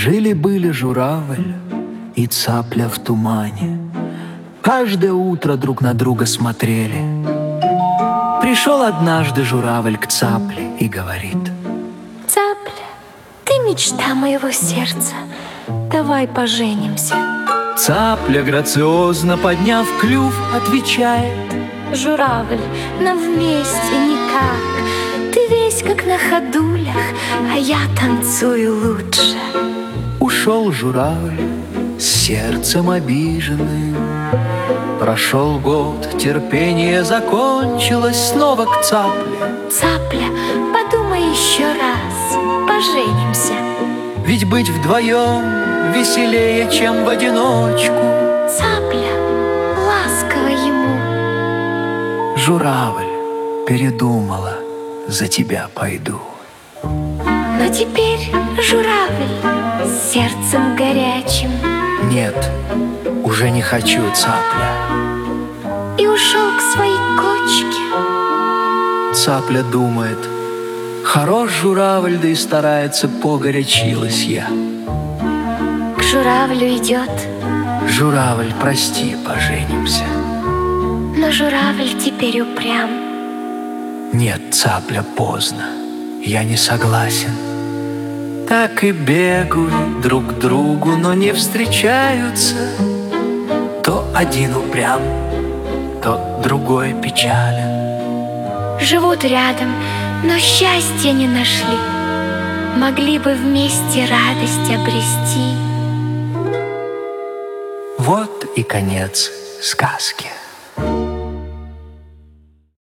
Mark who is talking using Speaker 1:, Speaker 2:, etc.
Speaker 1: Жили-были журавль и цапля в тумане. Каждое утро друг на друга смотрели. Пришел однажды журавль к цапле и говорит:
Speaker 2: «Цапля, ты мечта моего сердца, давай поженимся».
Speaker 1: Цапля, грациозно подняв клюв, отвечает:
Speaker 2: «Журавль, нам вместе никак. Ты весь как на ходулях, а я танцую лучше».
Speaker 1: Ушел журавль с сердцем обиженным. Прошел год, терпение закончилось, снова к цапле:
Speaker 2: «Цапля, подумай еще раз, поженимся».
Speaker 1: Ведь быть вдвоем веселее, чем в одиночку.
Speaker 2: Цапля, ласково ему:
Speaker 1: «Журавль, передумала, за тебя пойду».
Speaker 2: «Но теперь, журавль, с сердцем горячим».
Speaker 1: «Нет, уже не хочу, цапля».
Speaker 2: И ушел к своей кочке.
Speaker 1: Цапля думает: хорош журавль, да и старается, погорячилась я.
Speaker 2: К журавлю идет.
Speaker 1: «Журавль, прости, поженимся».
Speaker 2: Но журавль теперь упрям.
Speaker 1: «Нет, цапля, поздно, я не согласен». Так и бегают друг к другу, но не встречаются. То один упрям, то другой печален.
Speaker 2: Живут рядом, но счастья не нашли. Могли бы вместе радость обрести.
Speaker 1: Вот и конец сказки.